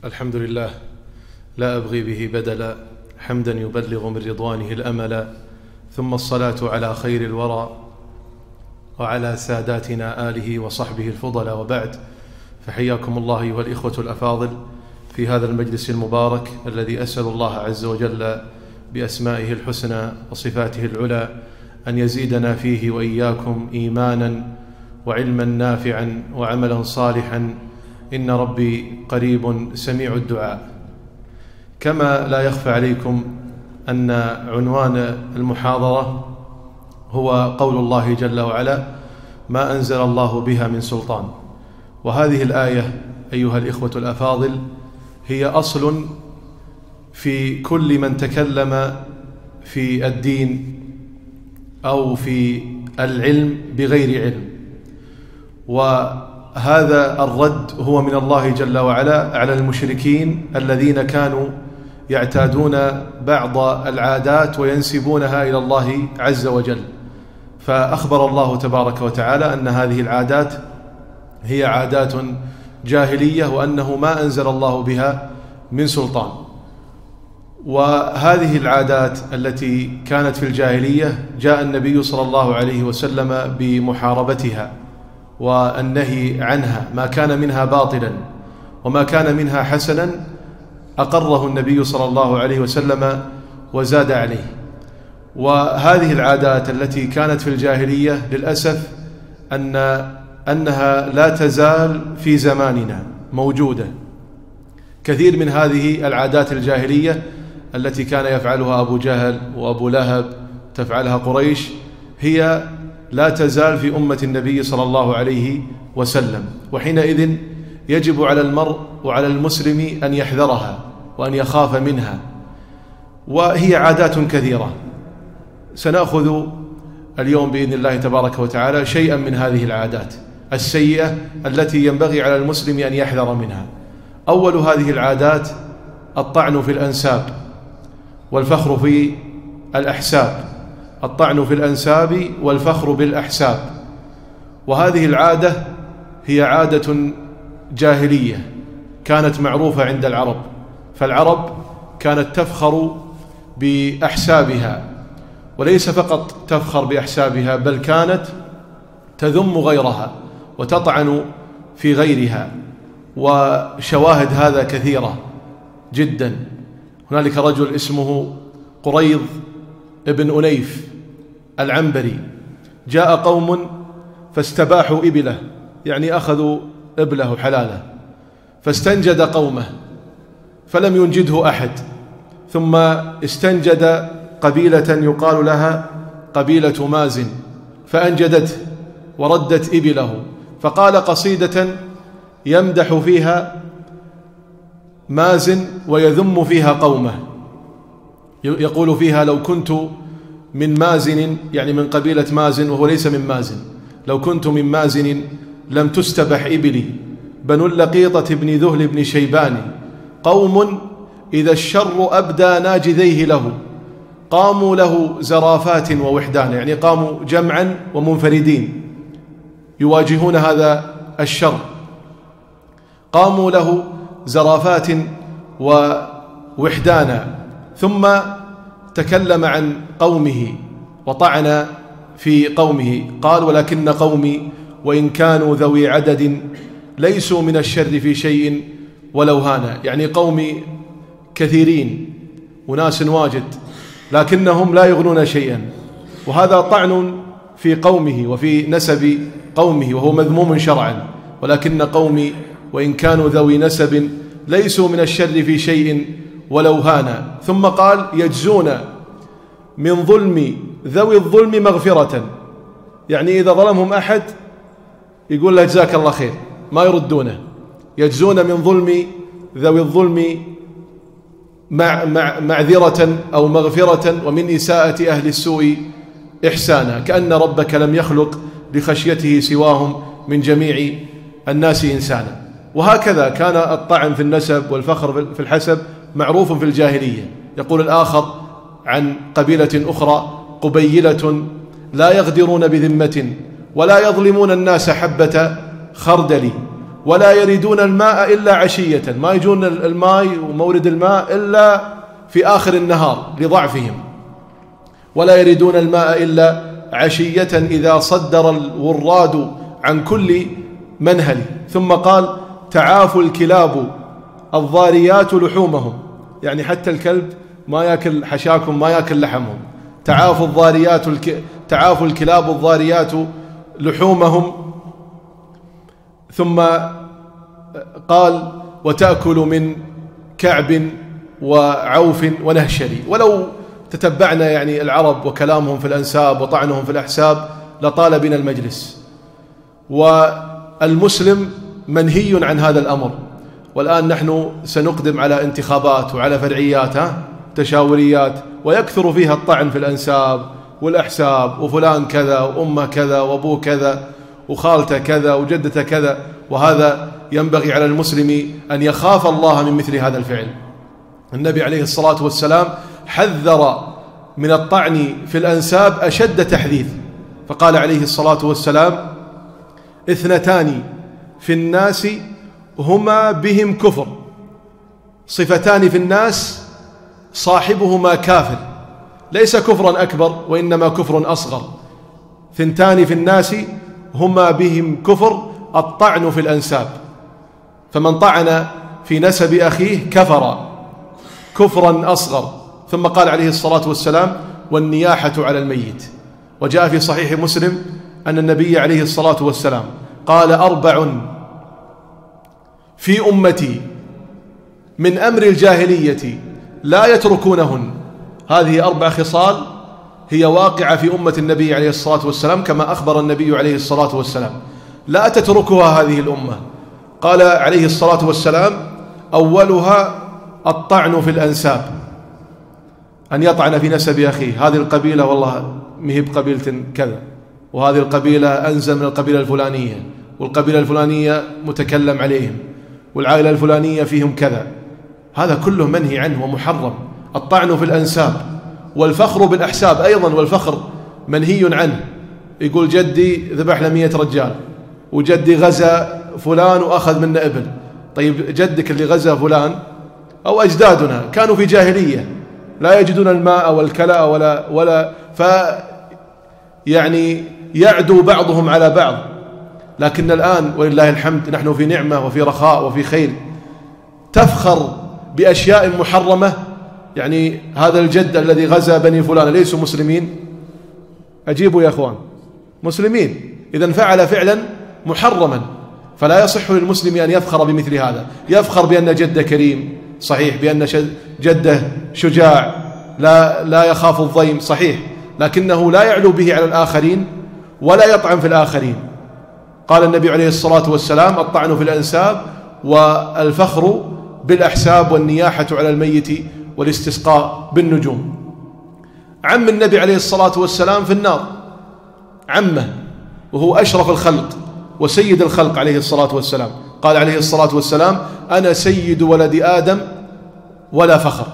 الحمد لله لا أبغي به بدلا، حمدا يبلغ من رضوانه الأملا، ثم الصلاة على خير الورى وعلى ساداتنا آله وصحبه الفضلاء، وبعد، فحياكم الله أيها الإخوة الأفاضل في هذا المجلس المبارك الذي أسأل الله عز وجل بأسمائه الحسنى وصفاته العلى أن يزيدنا فيه وإياكم إيمانا وعلما نافعا وعملا صالحا، إن ربي قريب سميع الدعاء. كما لا يخفى عليكم أن عنوان المحاضرة هو قول الله جل وعلا: ما أنزل الله بها من سلطان. وهذه الآية أيها الإخوة الأفاضل هي أصل في كل من تكلم في الدين أو في العلم بغير علم، وهذا الرد هو من الله جل وعلا على المشركين الذين كانوا يعتادون بعض العادات وينسبونها إلى الله عز وجل. فأخبر الله تبارك وتعالى أن هذه العادات هي عادات جاهلية، وأنه ما أنزل الله بها من سلطان. وهذه العادات التي كانت في الجاهلية جاء النبي صلى الله عليه وسلم بمحاربتها والنهي عنها، ما كان منها باطلا وما كان منها حسنا أقره النبي صلى الله عليه وسلم وزاد عليه. وهذه العادات التي كانت في الجاهلية للأسف أنها لا تزال في زماننا موجودة. كثير من هذه العادات الجاهلية التي كان يفعلها أبو جهل وأبو لهب تفعلها قريش هي لا تزال في أمة النبي صلى الله عليه وسلم، وحينئذ يجب على المرء وعلى المسلم أن يحذرها وأن يخاف منها. وهي عادات كثيرة، سنأخذ اليوم بإذن الله تبارك وتعالى شيئا من هذه العادات السيئة التي ينبغي على المسلم أن يحذر منها. أول هذه العادات الطعن في الأنساب والفخر في الأحساب، الطعن في الأنساب والفخر بالأحساب. وهذه العادة هي عادة جاهلية كانت معروفة عند العرب، فالعرب كانت تفخر بأحسابها، وليس فقط تفخر بأحسابها بل كانت تذم غيرها وتطعن في غيرها. وشواهد هذا كثيرة جدا. هنالك رجل اسمه قريض ابن أنيف العنبري، جاء قوم فاستباحوا إبله، يعني أخذوا إبله حلاله، فاستنجد قومه فلم ينجده أحد، ثم استنجد قبيلة يقال لها قبيلة مازن فأنجدته وردت إبله، فقال قصيدة يمدح فيها مازن ويذم فيها قومه، يقول فيها: لو كنت من مازن، يعني من قبيلة مازن وهو ليس من مازن، لو كنت من مازن لم تستبح إبلي، بنو اللقيطة بن ذهل بن شيبان، قوم إذا الشر أبدى ناجذيه له، قاموا له زرافات ووحدان، يعني قاموا جمعا ومنفردين يواجهون هذا الشر، قاموا له زرافات ووحدانا. ثم تكلم عن قومه وطعن في قومه، قال: ولكن قومي وإن كانوا ذوي عدد ليسوا من الشر في شيء ولو هانا، يعني قومي كثيرين وناس واجد لكنهم لا يغنون شيئا. وهذا طعن في قومه وفي نسب قومه، وهو مذموم شرعا. ولكن قومي وإن كانوا ذوي نسب ليسوا من الشر في شيء ولو هانا. ثم قال: يجزون من ظلم ذوي الظلم مغفرة، يعني إذا ظلمهم أحد يقول له جزاك الله خير، ما يردونه. يجزون من ظلم ذوي الظلم معذرة أو مغفرة، ومن إساءة أهل السوء إحسانا، كأن ربك لم يخلق لخشيته سواهم من جميع الناس إنسانا. وهكذا كان الطعن في النسب والفخر في الحسب معروف في الجاهلية. يقول الآخر عن قبيلة أخرى: قبيلة لا يغدرون بذمة ولا يظلمون الناس حبة خردل، ولا يريدون الماء إلا عشية، ما يجون الماء ومورد الماء إلا في آخر النهار لضعفهم، ولا يريدون الماء إلا عشية إذا صدر الوراد عن كل منهل. ثم قال تعاف الكلاب الضاريات لحومهم، يعني حتى الكلب ما يأكل حشاكم، ما يأكل لحمهم. تعاف الكلاب الضاريات لحومهم. ثم قال وتأكل من كعب وعوف ونهشري. ولو تتبعنا يعني العرب وكلامهم في الأنساب وطعنهم في الأحساب لطال بنا المجلس. والمسلم منهي عن هذا الأمر. والآن نحن سنقدم على انتخابات وعلى فرعيات تشاوريات، ويكثر فيها الطعن في الأنساب والأحساب، وفلان كذا وأمه كذا وأبوه كذا وخالته كذا وجدته كذا. وهذا ينبغي على المسلم أن يخاف الله من مثل هذا الفعل. النبي عليه الصلاة والسلام حذر من الطعن في الأنساب أشد تحذير، فقال عليه الصلاة والسلام 2 في الناس هما بهم كفر، صفتان في الناس صاحبهما كافر، ليس كفرا أكبر وإنما كفر أصغر. 2 في الناس هما بهم كفر، الطعن في الأنساب، فمن طعن في نسب أخيه كفر كفرا أصغر. ثم قال عليه الصلاة والسلام والنياحة على الميت. وجاء في صحيح مسلم أن النبي عليه الصلاة والسلام قال 4 في أمتي من أمر الجاهلية لا يتركونهن. هذه 4 خصال هي واقعة في أمة النبي عليه الصلاة والسلام كما أخبر النبي عليه الصلاة والسلام، لا تتركها هذه الأمة. قال عليه الصلاة والسلام أولها الطعن في الأنساب، أن يطعن في نسب أخيه، هذه القبيلة والله مهب قبيلة كذا، وهذه القبيلة أنزل من القبيلة الفلانية، والقبيلة الفلانية متكلم عليهم، والعائلة الفلانية فيهم كذا. هذا كله منهي عنه ومحرم. الطعن في الأنساب والفخر بالأحساب أيضا، والفخر منهي عنه. يقول جدي ذبح ل 100 رجال، وجدي غزا فلان وأخذ منه إبل. طيب جدك اللي غزا فلان أو أجدادنا كانوا في جاهلية لا يجدون الماء والكلاء ولا يعني يعدو بعضهم على بعض. لكن الآن ولله الحمد نحن في نعمة وفي رخاء وفي خير، تفخر بأشياء محرمة. يعني هذا الجد الذي غزا بني فلان ليسوا مسلمين؟ أجيبوا يا أخوان، مسلمين، إذن فعل فعلا محرما. فلا يصح للمسلم أن يفخر بمثل هذا. يفخر بأن جده كريم صحيح، بأن جده شجاع لا يخاف الضيم صحيح، لكنه لا يعلو به على الآخرين ولا يطعن في الآخرين. قال النبي عليه الصلاة والسلام الطعن في الأنساب والفخر بالأحساب والنياحة على الميت والاستسقاء بالنجوم. عم النبي عليه الصلاة والسلام في النار، عمه وهو أشرف الخلق وسيد الخلق عليه الصلاة والسلام. قال عليه الصلاة والسلام أنا سيد ولد آدم ولا فخر،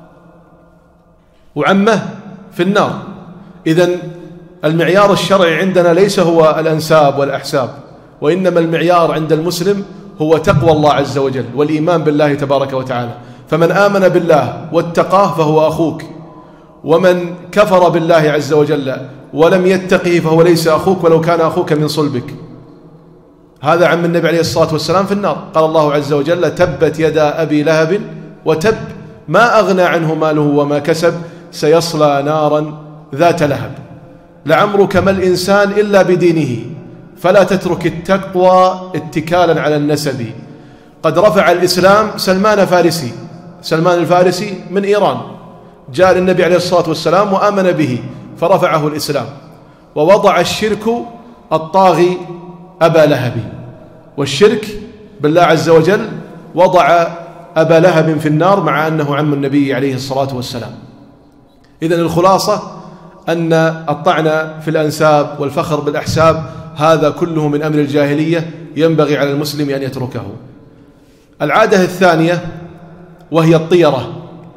وعمه في النار. إذن المعيار الشرعي عندنا ليس هو الأنساب والأحساب، وإنما المعيار عند المسلم هو تقوى الله عز وجل والإيمان بالله تبارك وتعالى. فمن آمن بالله واتقاه فهو أخوك، ومن كفر بالله عز وجل ولم يتقه فهو ليس أخوك ولو كان أخوك من صلبك. هذا عم النبي عليه الصلاة والسلام في النار. قال الله عز وجل تبت يدا أبي لهب وتب ما أغنى عنه ماله وما كسب سيصلى نارا ذات لهب. لعمرك ما الإنسان إلا بدينه، فلا تترك التقوى اتكالا على النسب. قد رفع الإسلام سلمان الفارسي من إيران، جاء للنبي عليه الصلاة والسلام وآمن به فرفعه الإسلام. ووضع الشرك الطاغي أبا لهب، والشرك بالله عز وجل وضع أبا لهب في النار مع أنه عم النبي عليه الصلاة والسلام. إذن الخلاصة أن الطعن في الأنساب والفخر بالأحساب هذا كله من أمر الجاهلية ينبغي على المسلم أن يتركه. العادة الثانية وهي الطيرة.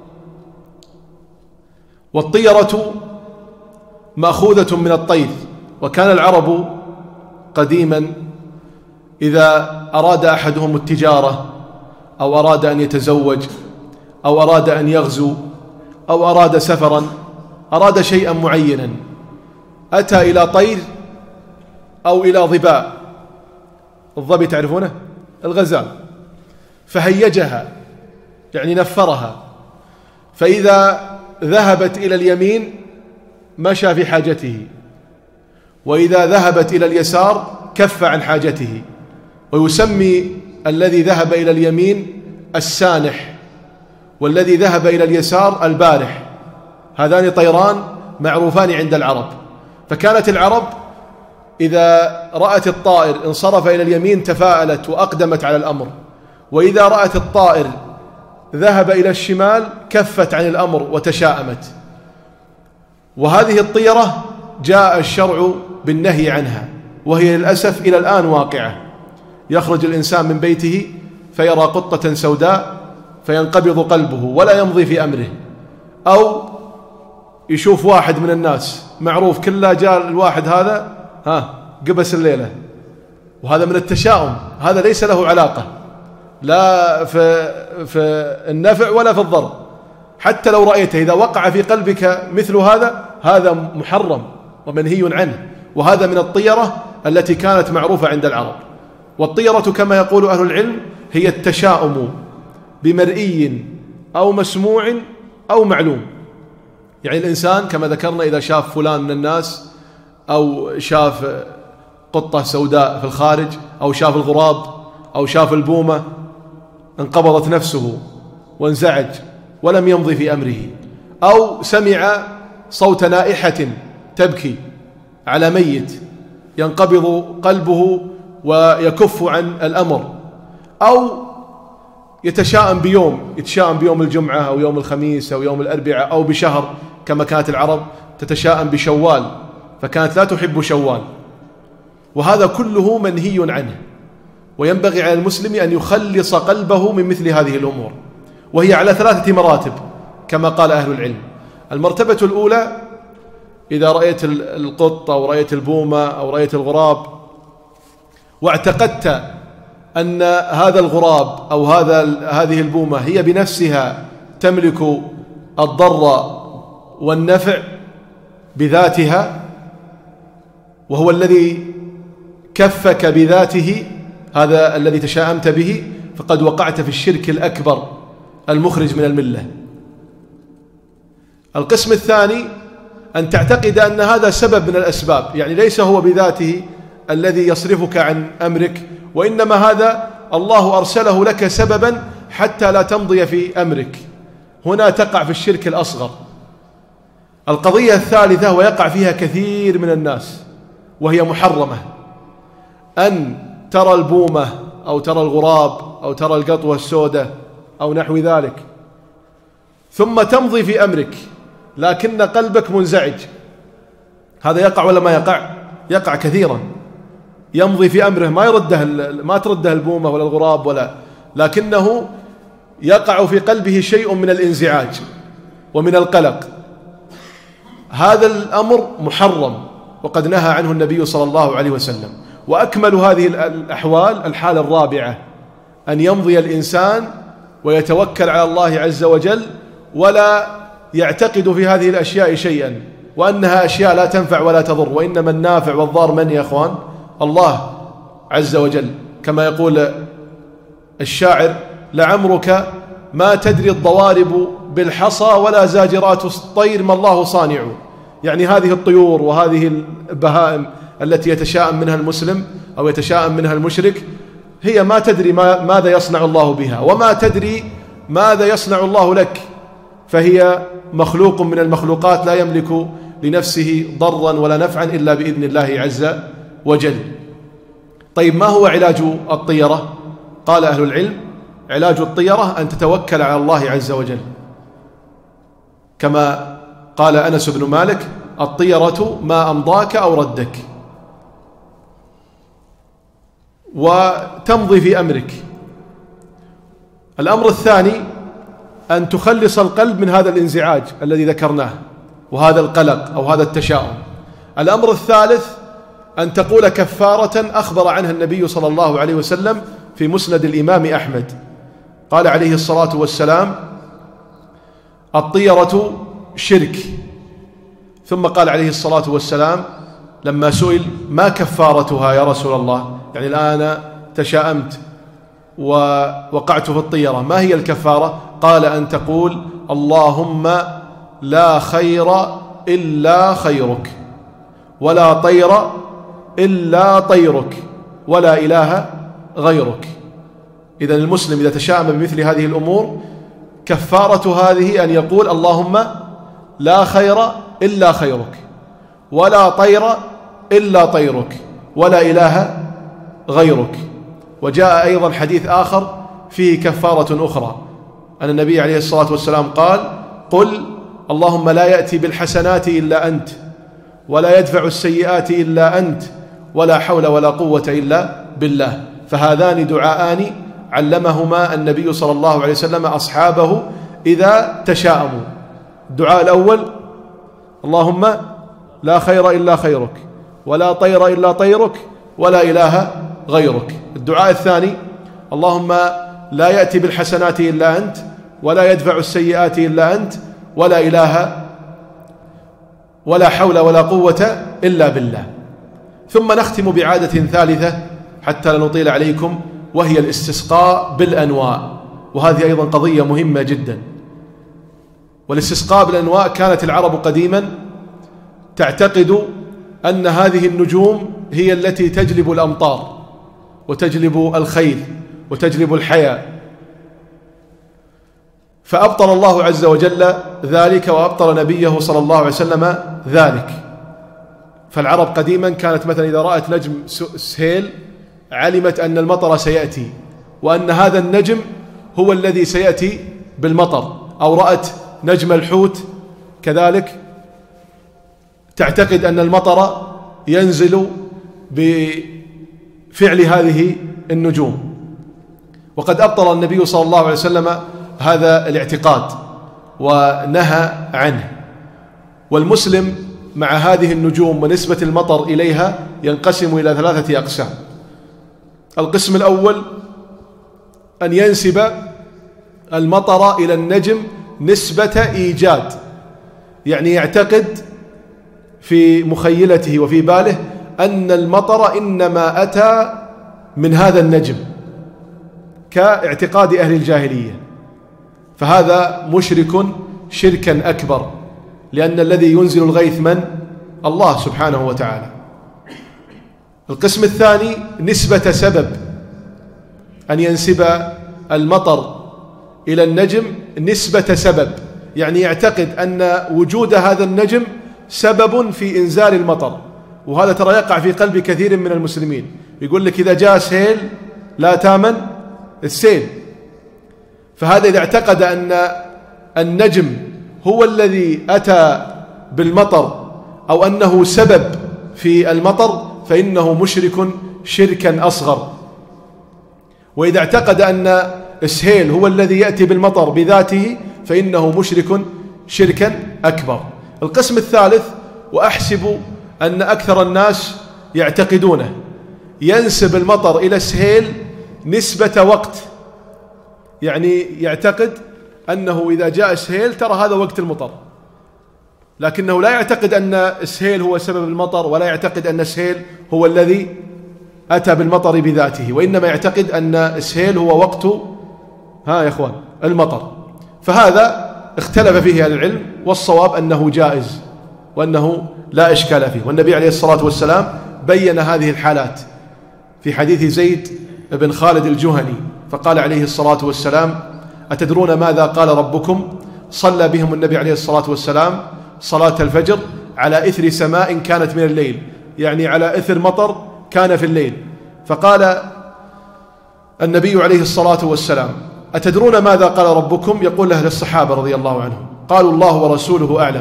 والطيرة مأخوذة من الطير، وكان العرب قديما إذا أراد أحدهم التجارة أو أراد أن يتزوج أو أراد أن يغزو أو أراد سفرا، أراد شيئا معينا، أتى إلى طير أو إلى ظباء، الظبي تعرفونه الغزال، فهيجها يعني نفرها، فإذا ذهبت إلى اليمين مشى في حاجته، وإذا ذهبت إلى اليسار كف عن حاجته. ويسمي الذي ذهب إلى اليمين السانح، والذي ذهب إلى اليسار البارح. هذان طيران معروفان عند العرب. فكانت العرب إذا رأت الطائر انصرف إلى اليمين تفاءلت وأقدمت على الأمر، وإذا رأت الطائر ذهب إلى الشمال كفت عن الأمر وتشاءمت. وهذه الطيرة جاء الشرع بالنهي عنها، وهي للأسف إلى الآن واقعة. يخرج الإنسان من بيته فيرى قطة سوداء فينقبض قلبه ولا يمضي في أمره، أو يشوف واحد من الناس معروف كله جاء الواحد هذا قبس الليلة، وهذا من التشاؤم، هذا ليس له علاقة لا في النفع ولا في الضر. حتى لو رأيته إذا وقع في قلبك مثل هذا محرم ومنهي عنه، وهذا من الطيرة التي كانت معروفة عند العرب. والطيرة كما يقول أهل العلم هي التشاؤم بمرئي أو مسموع أو معلوم. يعني الإنسان كما ذكرنا إذا شاف فلان من الناس، أو شاف قطة سوداء في الخارج، أو شاف الغراب، أو شاف البومة، انقبضت نفسه وانزعج ولم يمضي في أمره. أو سمع صوت نائحة تبكي على ميت ينقبض قلبه ويكف عن الأمر. أو يتشاءم بيوم الجمعة أو يوم الخميس أو يوم الأربعاء أو بشهر، كما كانت العرب تتشاءم بشوال، فكانت لا تحب شوال. وهذا كله منهي عنه، وينبغي على المسلم أن يخلص قلبه من مثل هذه الأمور، وهي على 3 مراتب كما قال أهل العلم. المرتبة الأولى إذا رأيت القط أو رأيت البومة أو رأيت الغراب واعتقدت أن هذا الغراب أو هذه البومة هي بنفسها تملك الضر والنفع بذاتها، وهو الذي كفك بذاته، هذا الذي تشاءمت به، فقد وقعت في الشرك الأكبر المخرج من الملة. القسم الثاني أن تعتقد أن هذا سبب من الأسباب، يعني ليس هو بذاته الذي يصرفك عن أمرك، وإنما هذا الله أرسله لك سببا حتى لا تمضي في أمرك. هنا تقع في الشرك الأصغر. القضية الثالثة ويقع فيها كثير من الناس وهي محرمة، أن ترى البومة أو ترى الغراب أو ترى القطوة السوداء أو نحو ذلك، ثم تمضي في أمرك لكن قلبك منزعج. هذا يقع ولا ما يقع؟ يقع كثيرا. يمضي في أمره ما ترده البومة ولا الغراب لكنه يقع في قلبه شيء من الانزعاج ومن القلق. هذا الأمر محرم وقد نهى عنه النبي صلى الله عليه وسلم. وأكمل هذه الأحوال الحالة الرابعة، أن يمضي الإنسان ويتوكل على الله عز وجل ولا يعتقد في هذه الأشياء شيئا، وأنها أشياء لا تنفع ولا تضر، وإنما النافع والضار من يا أخوان؟ الله عز وجل. كما يقول الشاعر: لعمرك ما تدري الضوارب بالحصى ولا زاجرات الطير ما الله صانع. يعني هذه الطيور وهذه البهائم التي يتشاءم منها المسلم أو يتشاءم منها المشرك، هي ما تدري ماذا يصنع الله بها، وما تدري ماذا يصنع الله لك، فهي مخلوق من المخلوقات لا يملك لنفسه ضرا ولا نفعا إلا بإذن الله عز وجل. طيب، ما هو علاج الطيرة؟ قال أهل العلم: علاج الطيرة أن تتوكل على الله عز وجل، كما قال أنس بن مالك: الطيرة ما أمضاك أو ردك، وتمضي في أمرك. الأمر الثاني أن تخلص القلب من هذا الانزعاج الذي ذكرناه وهذا القلق أو هذا التشاؤم. الأمر الثالث أن تقول كفارة أخبر عنها النبي صلى الله عليه وسلم في مسند الإمام أحمد قال عليه الصلاة والسلام: الطيرة شرك. ثم قال عليه الصلاة والسلام لما سئل: ما كفارتها يا رسول الله؟ يعني الآن تشاءمت ووقعت في الطيرة، ما هي الكفارة؟ قال: أن تقول: اللهم لا خير إلا خيرك، ولا طير إلا طيرك، ولا إله غيرك. إذن المسلم إذا تشاءم بمثل هذه الأمور كفارة هذه أن يقول: اللهم لا خير إلا خيرك، ولا طير إلا طيرك، ولا إله غيرك. وجاء أيضا حديث آخر فيه كفارة أخرى، أن النبي عليه الصلاة والسلام قال: قل اللهم لا يأتي بالحسنات إلا أنت، ولا يدفع السيئات إلا أنت، ولا حول ولا قوة إلا بالله. فهذان دعاءان علمهما النبي صلى الله عليه وسلم أصحابه إذا تشاءموا. الدعاء الأول: اللهم لا خير إلا خيرك، ولا طير إلا طيرك، ولا إله غيرك. الدعاء الثاني: اللهم لا يأتي بالحسنات إلا أنت، ولا يدفع السيئات إلا أنت، ولا إله ولا حول ولا قوة إلا بالله. ثم نختم بعادة ثالثة حتى لا نطيل عليكم، وهي الاستسقاء بالأنواء، وهذه أيضا قضية مهمة جدا. والاستسقاء بالأنواء كانت العرب قديما تعتقد أن هذه النجوم هي التي تجلب الأمطار وتجلب الخير وتجلب الحياة، فأبطل الله عز وجل ذلك، وأبطل نبيه صلى الله عليه وسلم ذلك. فالعرب قديما كانت مثلا إذا رأت نجم سهيل علمت أن المطر سيأتي، وأن هذا النجم هو الذي سيأتي بالمطر. أو رأت نجم الحوت كذلك تعتقد أن المطر ينزل بفعل هذه النجوم. وقد أبطل النبي صلى الله عليه وسلم هذا الاعتقاد ونهى عنه. والمسلم مع هذه النجوم ونسبة المطر إليها ينقسم إلى 3 أقسام. القسم الأول أن ينسب المطر إلى النجم نسبة إيجاد، يعني يعتقد في مخيلته وفي باله أن المطر إنما أتى من هذا النجم، كاعتقاد أهل الجاهلية. فهذا مشرك شركا أكبر، لأن الذي ينزل الغيث من؟ الله سبحانه وتعالى. القسم الثاني نسبة سبب، أن ينسب المطر إلى النجم نسبة سبب، يعني يعتقد أن وجود هذا النجم سبب في إنزال المطر. وهذا ترى يقع في قلب كثير من المسلمين، يقول لك إذا جاء سيل لا تامن السيل. فهذا إذا اعتقد أن النجم هو الذي أتى بالمطر أو أنه سبب في المطر فإنه مشرك شركا أصغر. وإذا اعتقد أن السهيل هو الذي يأتي بالمطر بذاته فإنه مشرك شركا أكبر. القسم الثالث، وأحسب أن أكثر الناس يعتقدونه، ينسب المطر إلى السهيل نسبة وقت، يعني يعتقد أنه إذا جاء السهيل ترى هذا وقت المطر، لكنه لا يعتقد أن السهيل هو سبب المطر، ولا يعتقد أن السهيل هو الذي أتى بالمطر بذاته، وإنما يعتقد أن السهيل هو وقت يا إخوان المطر. فهذا اختلف فيه أهل العلم، والصواب أنه جائز وأنه لا إشكال فيه. والنبي عليه الصلاة والسلام بين هذه الحالات في حديث زيد بن خالد الجهني، فقال عليه الصلاة والسلام: أتدرون ماذا قال ربكم؟ صلى بهم النبي عليه الصلاة والسلام صلاة الفجر على إثر سماء كانت من الليل، يعني على إثر مطر كان في الليل. فقال النبي عليه الصلاة والسلام: أتدرون ماذا قال ربكم؟ يقول له للصحابة رضي الله عنهم. قالوا: الله ورسوله أعلم.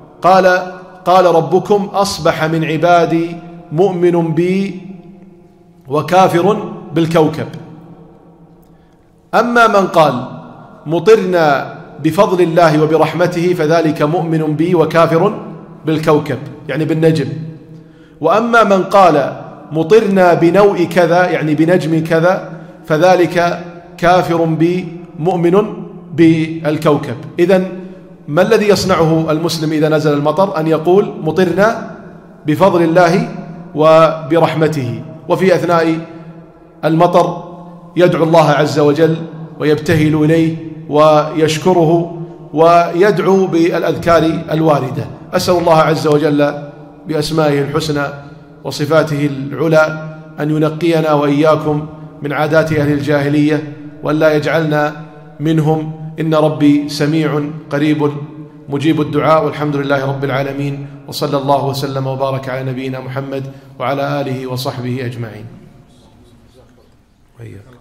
قال ربكم: أصبح من عبادي مؤمن بي وكافر بالكوكب. أما من قال مطرنا بفضل الله وبرحمته فذلك مؤمن بي وكافر بالكوكب، يعني بالنجم. وأما من قال مطرنا بنوء كذا، يعني بنجم كذا، فذلك كافر بي مؤمن بالكوكب. إذن ما الذي يصنعه المسلم إذا نزل المطر؟ أن يقول مطرنا بفضل الله وبرحمته، وفي أثناء المطر يدعو الله عز وجل ويبتهل إليه ويشكره ويدعو بالأذكار الواردة. أسأل الله عز وجل بأسمائه الحسنى وصفاته العلى أن ينقينا وإياكم من عادات أهل الجاهلية، وأن لا يجعلنا منهم. إن ربي سميع قريب مجيب الدعاء، والحمد لله رب العالمين، وصلى الله وسلم وبارك على نبينا محمد وعلى آله وصحبه أجمعين. وإياكم.